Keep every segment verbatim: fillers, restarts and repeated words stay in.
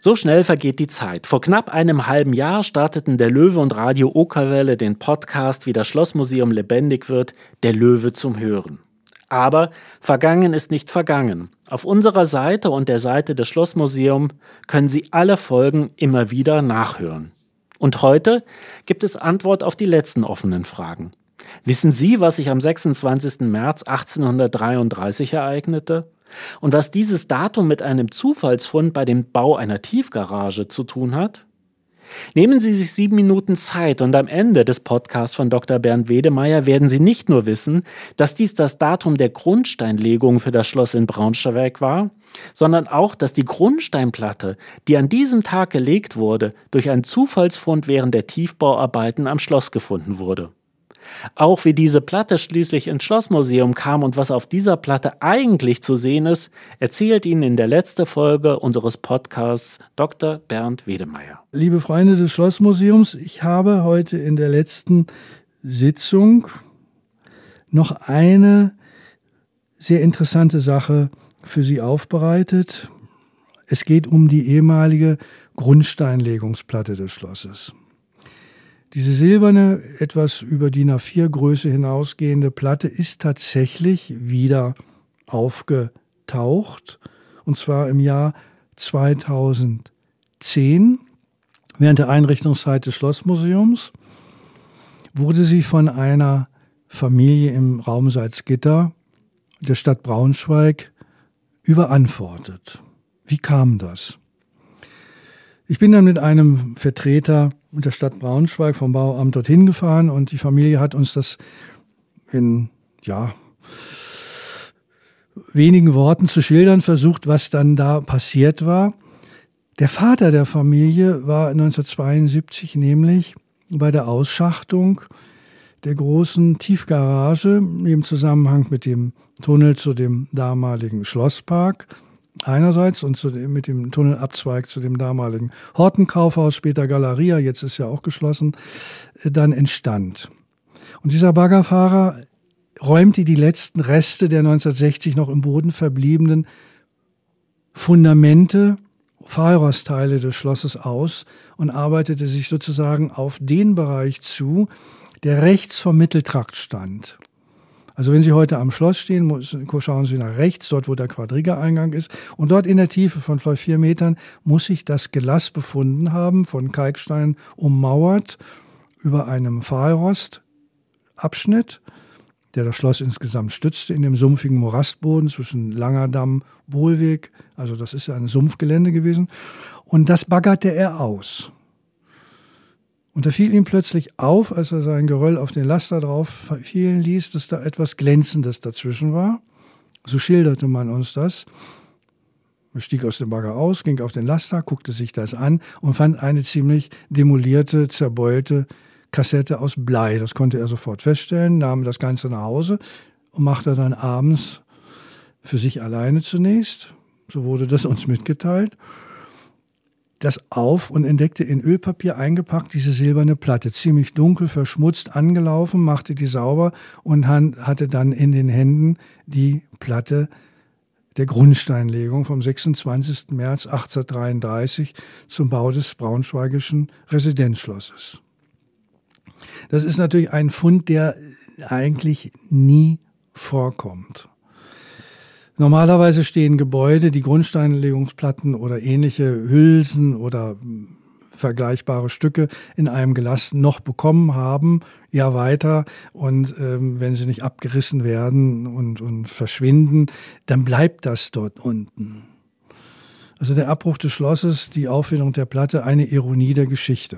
So schnell vergeht die Zeit. Vor knapp einem halben Jahr starteten der Löwe und Radio Okerwelle den Podcast, wie das Schlossmuseum lebendig wird, der Löwe zum Hören. Aber vergangen ist nicht vergangen. Auf unserer Seite und der Seite des Schlossmuseums können Sie alle Folgen immer wieder nachhören. Und heute gibt es Antwort auf die letzten offenen Fragen. Wissen Sie, was sich am sechsundzwanzigsten März achtzehnhundertdreiunddreißig ereignete? Und was dieses Datum mit einem Zufallsfund bei dem Bau einer Tiefgarage zu tun hat? Nehmen Sie sich sieben Minuten Zeit und am Ende des Podcasts von Doktor Bernd Wedemeyer werden Sie nicht nur wissen, dass dies das Datum der Grundsteinlegung für das Schloss in Braunschweig war, sondern auch, dass die Grundsteinplatte, die an diesem Tag gelegt wurde, durch einen Zufallsfund während der Tiefbauarbeiten am Schloss gefunden wurde. Auch wie diese Platte schließlich ins Schlossmuseum kam und was auf dieser Platte eigentlich zu sehen ist, erzählt Ihnen in der letzten Folge unseres Podcasts Doktor Bernd Wedemeyer. Liebe Freunde des Schlossmuseums, ich habe heute in der letzten Sitzung noch eine sehr interessante Sache für Sie aufbereitet. Es geht um die ehemalige Grundsteinlegungsplatte des Schlosses. Diese silberne, etwas über D I N A vier Größe hinausgehende Platte ist tatsächlich wieder aufgetaucht, und zwar im Jahr zweitausendzehn. Während der Einrichtungszeit des Schlossmuseums wurde sie von einer Familie im Raum Salzgitter der Stadt Braunschweig überantwortet. Wie kam das? Ich bin dann mit einem Vertreter der Stadt Braunschweig vom Bauamt dorthin gefahren und die Familie hat uns das in ja, wenigen Worten zu schildern versucht, was dann da passiert war. Der Vater der Familie war neunzehnhundertzweiundsiebzig nämlich bei der Ausschachtung der großen Tiefgarage im Zusammenhang mit dem Tunnel zu dem damaligen Schlosspark einerseits und zu dem, mit dem Tunnelabzweig zu dem damaligen Hortenkaufhaus, später Galeria, jetzt ist ja auch geschlossen, dann entstand. Und dieser Baggerfahrer räumte die letzten Reste der neunzehnhundertsechzig noch im Boden verbliebenen Fundamente, Pfahlrostteile des Schlosses aus und arbeitete sich sozusagen auf den Bereich zu, der rechts vom Mitteltrakt stand. Also wenn Sie heute am Schloss stehen, schauen Sie nach rechts, dort wo der Quadriga-Eingang ist. Und dort in der Tiefe von vielleicht vier Metern muss sich das Gelass befunden haben, von Kalkstein ummauert, über einem Pfahlrostabschnitt, der das Schloss insgesamt stützte, in dem sumpfigen Morastboden zwischen Langerdamm, Bohlweg. Also das ist ja ein Sumpfgelände gewesen. Und das baggerte er aus. Und da fiel ihm plötzlich auf, als er sein Geröll auf den Laster drauf fielen ließ, dass da etwas Glänzendes dazwischen war. So schilderte man uns das. Er stieg aus dem Bagger aus, ging auf den Laster, guckte sich das an und fand eine ziemlich demolierte, zerbeulte Kassette aus Blei. Das konnte er sofort feststellen, nahm das Ganze nach Hause und machte dann abends für sich alleine zunächst, so wurde das uns mitgeteilt, das auf und entdeckte in Ölpapier eingepackt diese silberne Platte, ziemlich dunkel, verschmutzt, angelaufen, machte die sauber und hatte dann in den Händen die Platte der Grundsteinlegung vom sechsundzwanzigsten März achtzehnhundertdreiunddreißig zum Bau des braunschweigischen Residenzschlosses. Das ist natürlich ein Fund, der eigentlich nie vorkommt. Normalerweise stehen Gebäude, die Grundsteinlegungsplatten oder ähnliche Hülsen oder vergleichbare Stücke in einem Gelass noch bekommen haben, ja weiter. Und ähm, wenn sie nicht abgerissen werden und, und verschwinden, dann bleibt das dort unten. Also der Abbruch des Schlosses, die Auffindung der Platte, eine Ironie der Geschichte.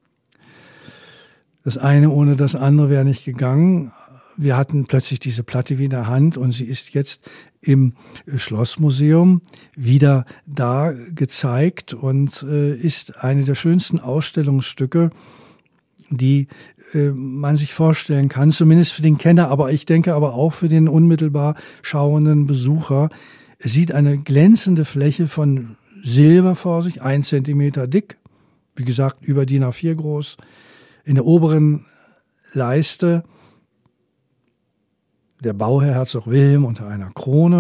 Das eine ohne das andere wäre nicht gegangen. Wir hatten plötzlich diese Platte wieder in der Hand und sie ist jetzt im Schlossmuseum wieder da gezeigt und äh, ist eine der schönsten Ausstellungsstücke, die äh, man sich vorstellen kann, zumindest für den Kenner, aber ich denke aber auch für den unmittelbar schauenden Besucher. Es sieht eine glänzende Fläche von Silber vor sich, ein Zentimeter dick, wie gesagt über D I N A vier groß, in der oberen Leiste der Bauherr Herzog Wilhelm unter einer Krone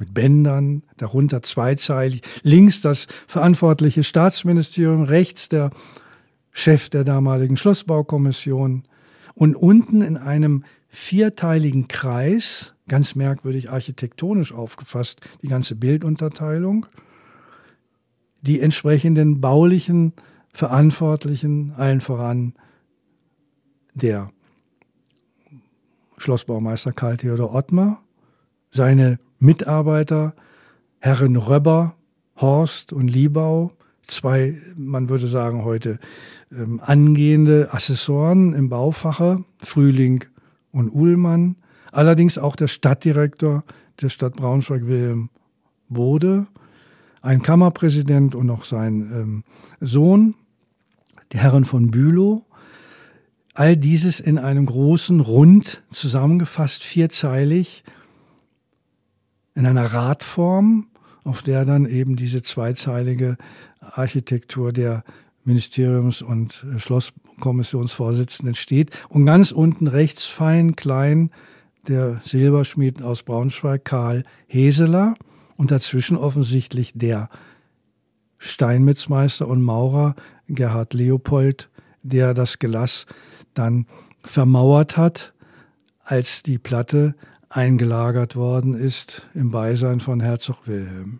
mit Bändern, darunter zweizeilig. Links das verantwortliche Staatsministerium, rechts der Chef der damaligen Schlossbaukommission und unten in einem vierteiligen Kreis, ganz merkwürdig architektonisch aufgefasst, die ganze Bildunterteilung, die entsprechenden baulichen Verantwortlichen, allen voran der Schlossbaumeister Karl Theodor Ottmar, seine Mitarbeiter, Herren Röber, Horst und Liebau, zwei, man würde sagen heute, ähm, angehende Assessoren im Baufache, Frühling und Uhlmann, allerdings auch der Stadtdirektor der Stadt Braunschweig, Wilhelm Bode, ein Kammerpräsident und noch sein ähm, Sohn, die Herren von Bülow. All dieses in einem großen Rund zusammengefasst, vierzeilig, in einer Radform, auf der dann eben diese zweizeilige Architektur der Ministeriums- und Schlosskommissionsvorsitzenden steht. Und ganz unten rechts fein, klein, der Silberschmied aus Braunschweig, Karl Heseler. Und dazwischen offensichtlich der Steinmetzmeister und Maurer Gerhard Leopold, der das Gelass dann vermauert hat, als die Platte eingelagert worden ist im Beisein von Herzog Wilhelm.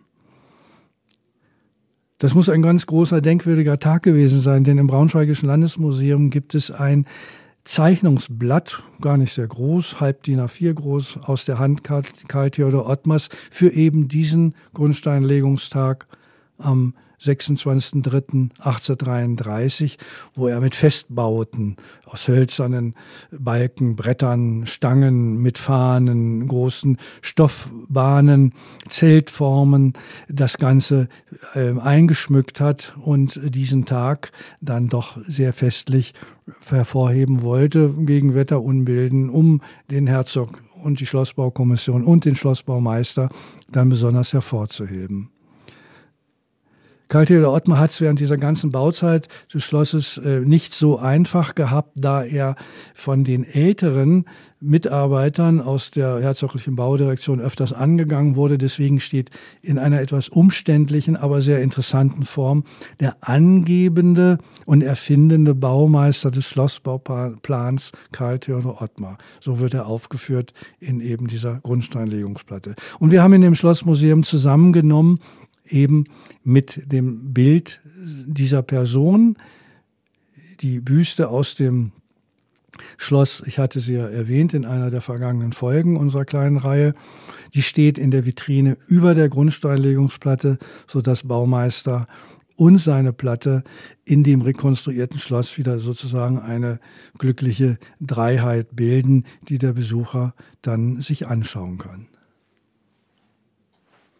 Das muss ein ganz großer, denkwürdiger Tag gewesen sein, denn im Braunschweigischen Landesmuseum gibt es ein Zeichnungsblatt, gar nicht sehr groß, halb D I N A vier groß, aus der Hand Karl, Karl Theodor Ottmars für eben diesen Grundsteinlegungstag am sechsundzwanzigsten dritten achtzehnhundertdreiunddreißig, wo er mit Festbauten aus hölzernen Balken, Brettern, Stangen, mit Fahnen, großen Stoffbahnen, Zeltformen das Ganze äh, eingeschmückt hat und diesen Tag dann doch sehr festlich hervorheben wollte gegen Wetterunbilden, um den Herzog und die Schlossbaukommission und den Schlossbaumeister dann besonders hervorzuheben. Karl Theodor Ottmar hat es während dieser ganzen Bauzeit des Schlosses äh, nicht so einfach gehabt, da er von den älteren Mitarbeitern aus der herzoglichen Baudirektion öfters angegangen wurde. Deswegen steht in einer etwas umständlichen, aber sehr interessanten Form der angebende und erfindende Baumeister des Schlossbauplans Karl Theodor Ottmar. So wird er aufgeführt in eben dieser Grundsteinlegungsplatte. Und wir haben in dem Schlossmuseum zusammengenommen, eben mit dem Bild dieser Person, die Büste aus dem Schloss, ich hatte sie ja erwähnt in einer der vergangenen Folgen unserer kleinen Reihe, die steht in der Vitrine über der Grundsteinlegungsplatte, sodass Baumeister und seine Platte in dem rekonstruierten Schloss wieder sozusagen eine glückliche Dreiheit bilden, die der Besucher dann sich anschauen kann.